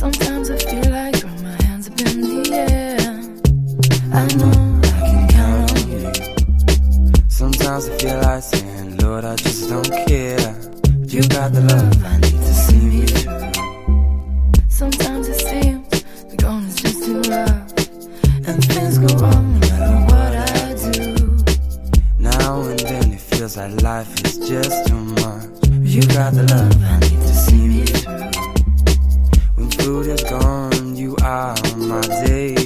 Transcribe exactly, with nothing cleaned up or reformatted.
Sometimes I feel like throwing my hands up in the air. I know I can count on you. Sometimes I feel like saying, Lord, I just don't care. But you got the love I need to see me through. Sometimes it seems the going is just too rough, and things go wrong no matter what I do. Now and then it feels like life is just too much. But you got the love I need to see me through. When food is gone, you are on my day.